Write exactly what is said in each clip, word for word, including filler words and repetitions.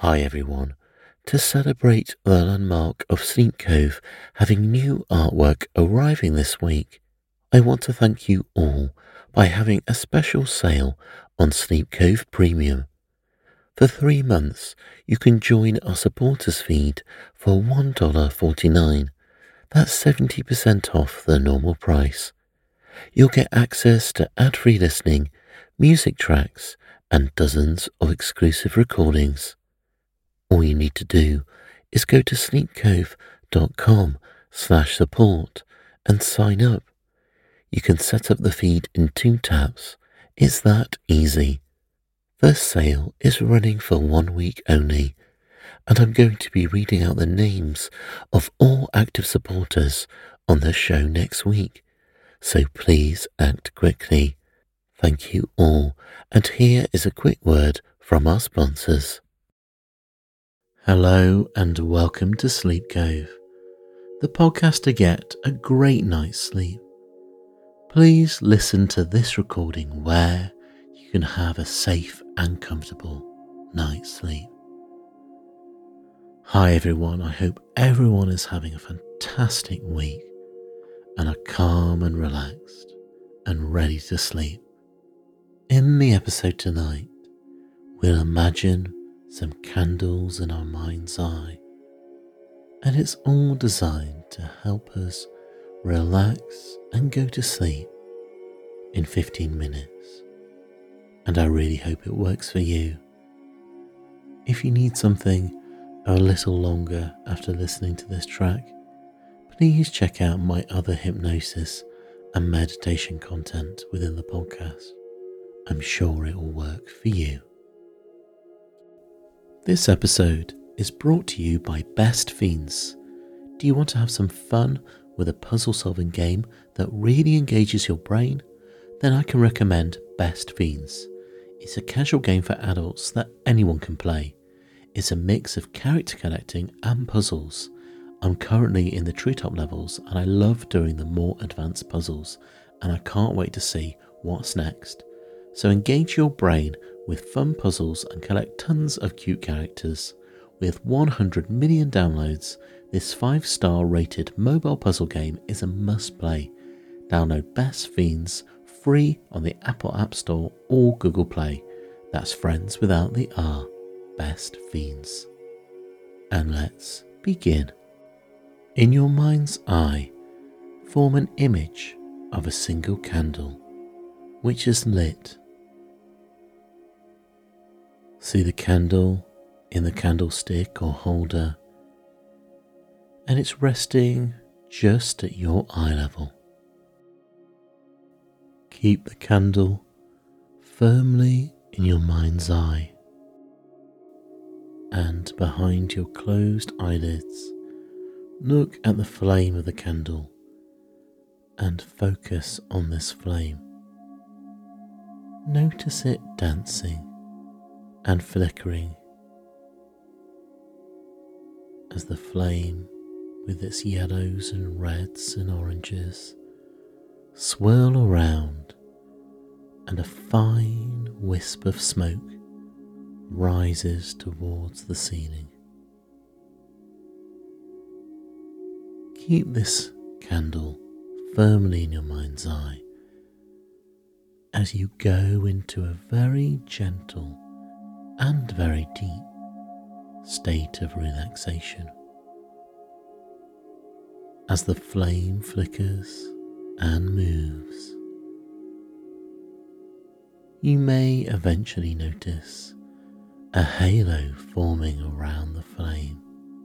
Hi everyone. To celebrate the landmark of Sleep Cove having new artwork arriving this week, I want to thank you all by having a special sale on Sleep Cove Premium. For three months, you can join our supporters feed for one dollar forty-nine. That's seventy percent off the normal price. You'll get access to ad-free listening, music tracks, and dozens of exclusive recordings. All you need to do is go to sleepcove.com slash support and sign up. You can set up the feed in two taps. It's that easy. The sale is running for one week only, and I'm going to be reading out the names of all active supporters on the show next week, so please act quickly. Thank you all, and here is a quick word from our sponsors. Hello and welcome to Sleep Cove, the podcast to get a great night's sleep. Please listen to this recording where you can have a safe and comfortable night's sleep. Hi everyone, I hope everyone is having a fantastic week and are calm and relaxed and ready to sleep. In the episode tonight, we'll imagine some candles in our mind's eye, and it's all designed to help us relax and go to sleep in fifteen minutes, and I really hope it works for you. If you need something a little longer after listening to this track, please check out my other hypnosis and meditation content within the podcast. I'm sure it will work for you. This episode is brought to you by Best Fiends. Do you want to have some fun with a puzzle solving game that really engages your brain? Then I can recommend Best Fiends. It's a casual game for adults that anyone can play. It's a mix of character collecting and puzzles. I'm currently in the treetop levels and I love doing the more advanced puzzles, and I can't wait to see what's next. So engage your brain with fun puzzles and collect tons of cute characters. With one hundred million downloads, this five star rated mobile puzzle game is a must play. Download Best Fiends free on the Apple App Store or Google Play. That's friends without the R. Best Fiends. And let's begin. In your mind's eye, form an image of a single candle which is lit. See the candle in the candlestick or holder, and it's resting just at your eye level. Keep the candle firmly in your mind's eye, and behind your closed eyelids, look at the flame of the candle and focus on this flame. Notice it dancing and flickering as the flame with its yellows and reds and oranges swirl around, and a fine wisp of smoke rises towards the ceiling. Keep this candle firmly in your mind's eye as you go into a very gentle and very deep state of relaxation. As the flame flickers and moves, you may eventually notice a halo forming around the flame.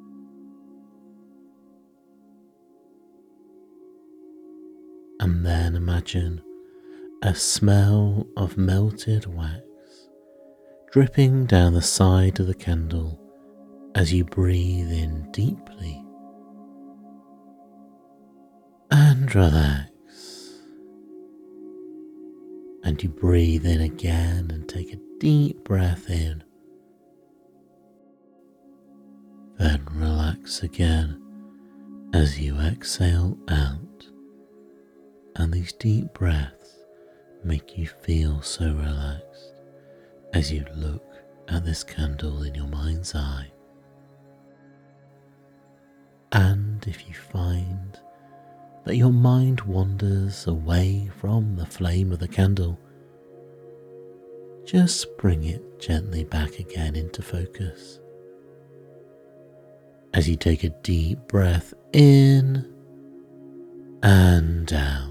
And then imagine a smell of melted wax dripping down the side of the candle as you breathe in deeply and relax. And you breathe in again and take a deep breath in. Then relax again as you exhale out. And these deep breaths make you feel so relaxed as you look at this candle in your mind's eye. And if you find that your mind wanders away from the flame of the candle, just bring it gently back again into focus. As you take a deep breath in and out.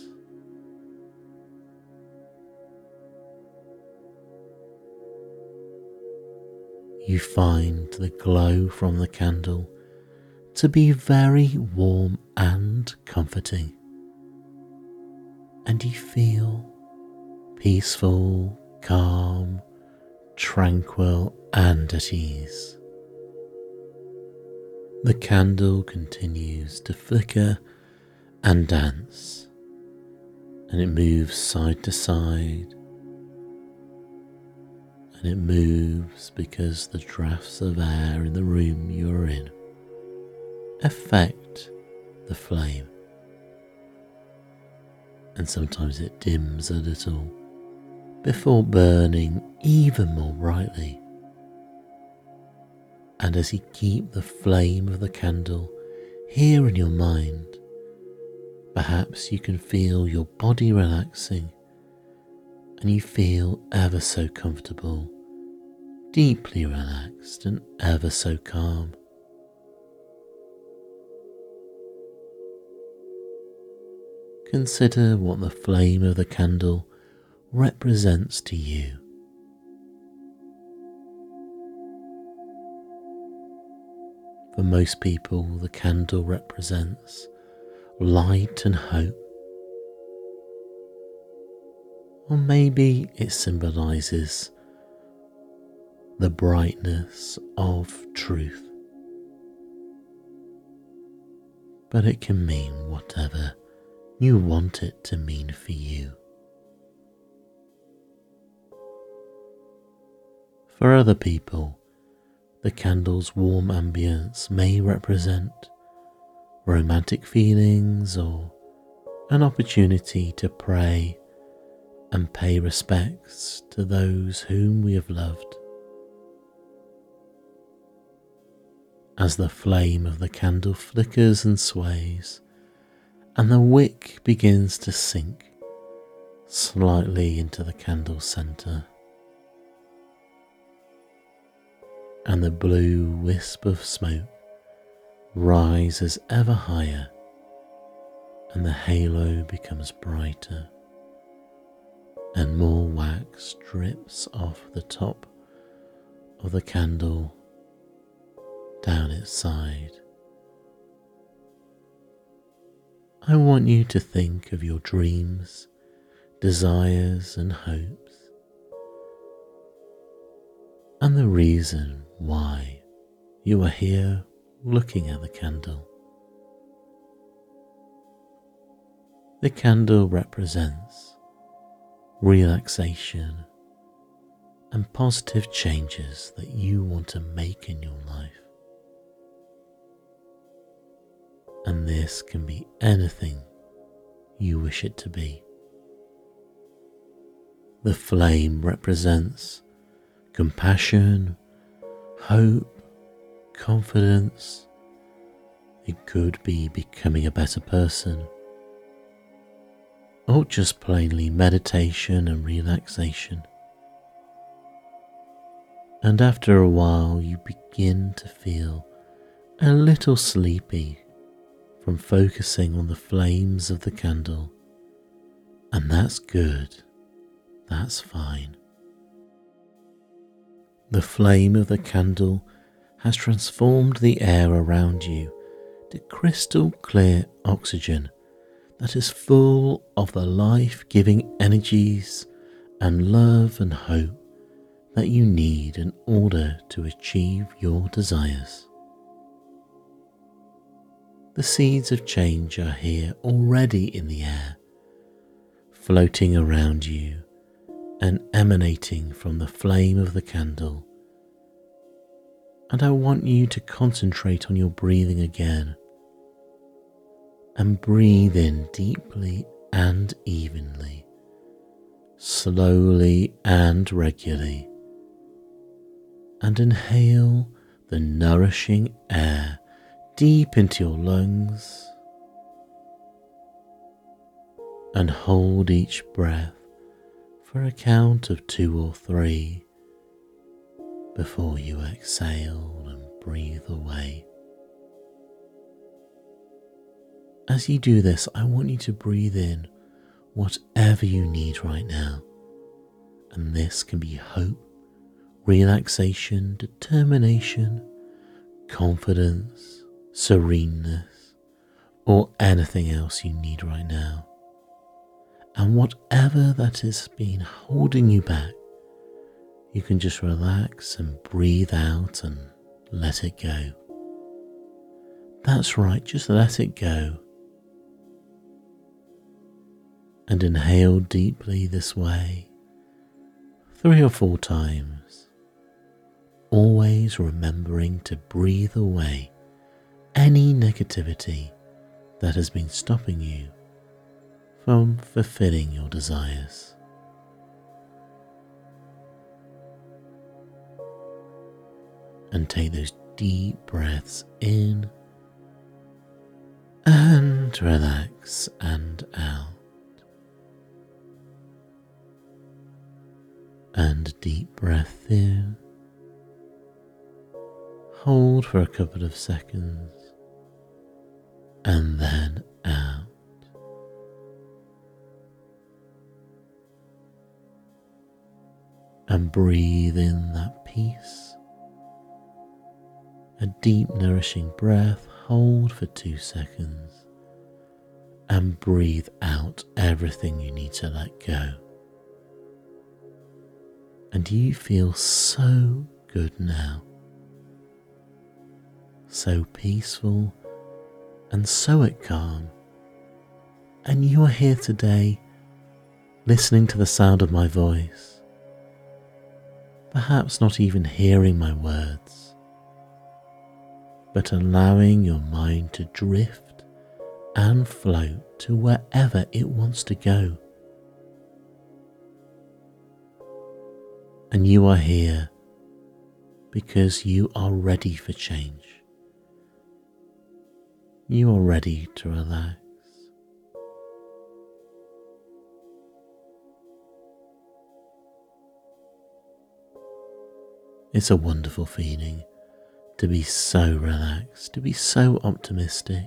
You find the glow from the candle to be very warm and comforting, and you feel peaceful, calm, tranquil and at ease. The candle continues to flicker and dance, and it moves side to side, and it moves because the drafts of air in the room you're in affect the flame, and sometimes it dims a little before burning even more brightly. And as you keep the flame of the candle here in your mind, perhaps you can feel your body relaxing, and you feel ever so comfortable, deeply relaxed and ever so calm. Consider what the flame of the candle represents to you. For most people, the candle represents light and hope. Or maybe it symbolizes the brightness of truth. But it can mean whatever you want it to mean for you. For other people, the candle's warm ambience may represent romantic feelings or an opportunity to pray and pay respects to those whom we have loved. As the flame of the candle flickers and sways, and the wick begins to sink slightly into the candle's centre, and the blue wisp of smoke rises ever higher, and the halo becomes brighter, and more wax drips off the top of the candle down its side. I want you to think of your dreams, desires and hopes, and the reason why you are here looking at the candle. The candle represents relaxation and positive changes that you want to make in your life. And this can be anything you wish it to be. The flame represents compassion, hope, confidence. It could be becoming a better person, or just plainly meditation and relaxation. And after a while you begin to feel a little sleepy from focusing on the flames of the candle, and that's good, that's fine. The flame of the candle has transformed the air around you to crystal clear oxygen that is full of the life-giving energies and love and hope that you need in order to achieve your desires. The seeds of change are here already in the air, floating around you and emanating from the flame of the candle. And I want you to concentrate on your breathing again, and breathe in deeply and evenly, slowly and regularly, and inhale the nourishing air deep into your lungs, and hold each breath for a count of two or three before you exhale and breathe away. As you do this, I want you to breathe in whatever you need right now, and this can be hope, relaxation, determination, confidence, sereneness, or anything else you need right now. And whatever that has been holding you back, you can just relax and breathe out and let it go. That's right, just let it go. And inhale deeply this way, three or four times, always remembering to breathe away any negativity that has been stopping you from fulfilling your desires. And take those deep breaths in and relax and out. And deep breath in, hold for a couple of seconds, and then out. And breathe in that peace, a deep nourishing breath, hold for two seconds, and breathe out everything you need to let go. And you feel so good now, so peaceful and so at calm. And you are here today listening to the sound of my voice, perhaps not even hearing my words, but allowing your mind to drift and float to wherever it wants to go. And you are here because you are ready for change. You are ready to relax. It's a wonderful feeling to be so relaxed, to be so optimistic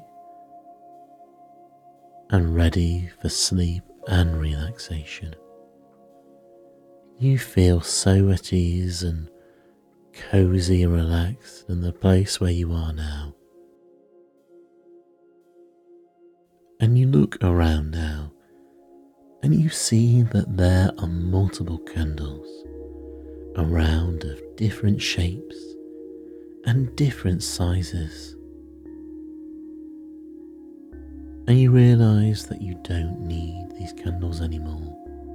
and ready for sleep and relaxation. You feel so at ease and cozy and relaxed in the place where you are now. And you look around now and you see that there are multiple candles around of different shapes and different sizes. And you realize that you don't need these candles anymore.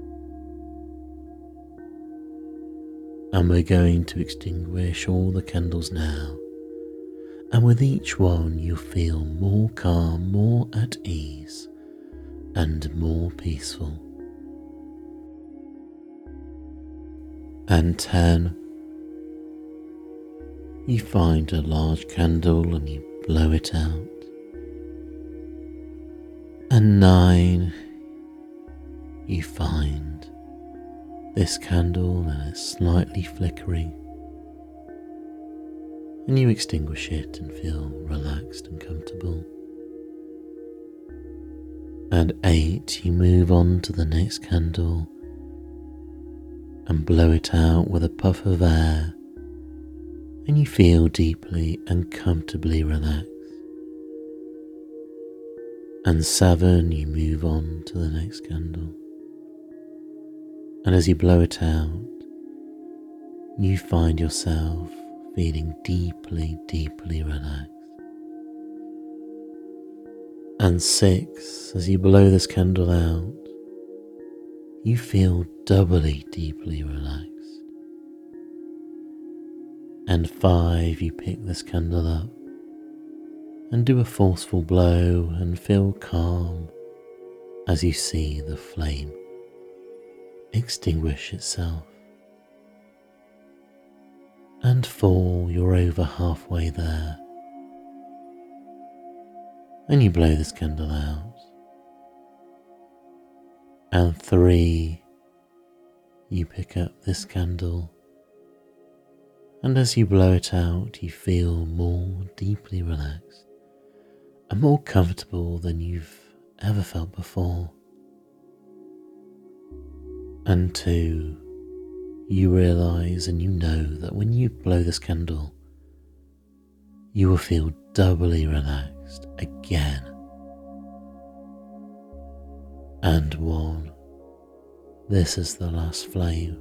And we're going to extinguish all the candles now. And with each one you feel more calm, more at ease, and more peaceful. And ten, you find a large candle and you blow it out. And nine, you find this candle and it's slightly flickering, and you extinguish it and feel relaxed and comfortable. And eight, you move on to the next candle and blow it out with a puff of air, and you feel deeply and comfortably relaxed. And seven, you move on to the next candle. And as you blow it out, you find yourself feeling deeply, deeply relaxed. And six, as you blow this candle out, you feel doubly deeply relaxed. And five, you pick this candle up and do a forceful blow and feel calm as you see the flame extinguish itself. And four, you're over halfway there. And you blow this candle out. And three, you pick up this candle. And as you blow it out, you feel more deeply relaxed and more comfortable than you've ever felt before. And two, you realize and you know that when you blow this candle, you will feel doubly relaxed again. And one, this is the last flame.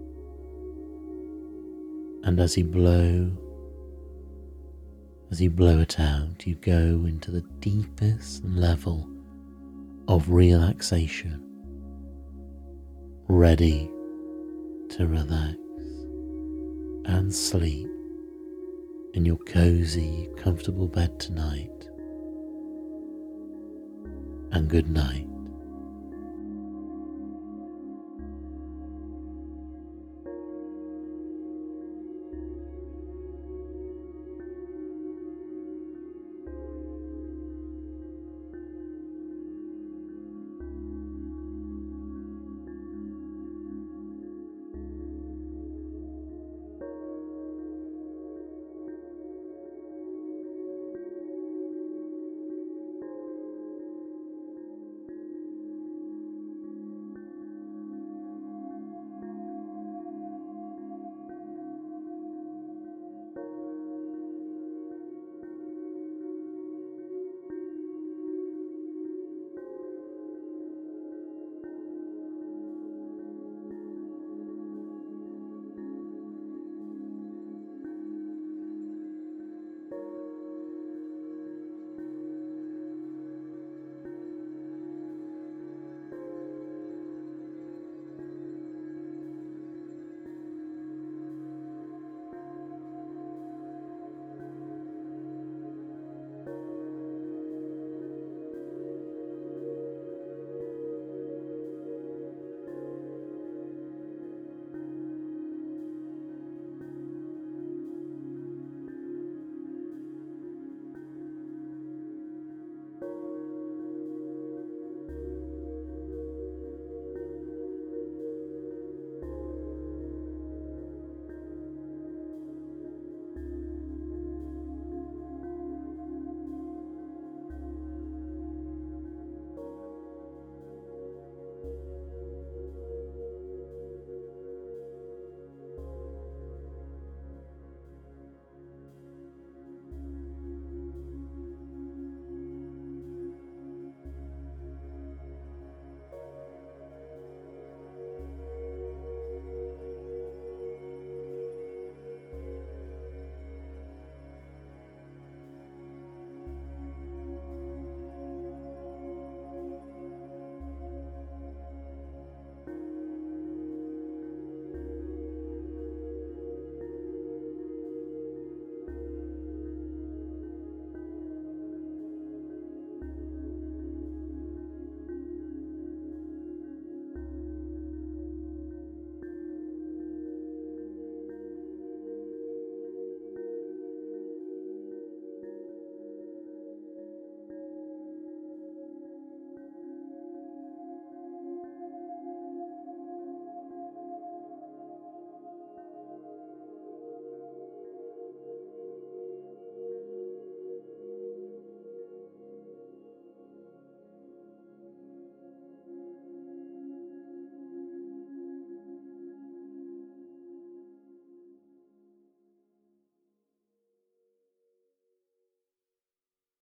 And as you blow, as you blow it out, you go into the deepest level of relaxation, ready to relax and sleep in your cozy, comfortable bed tonight. And good night.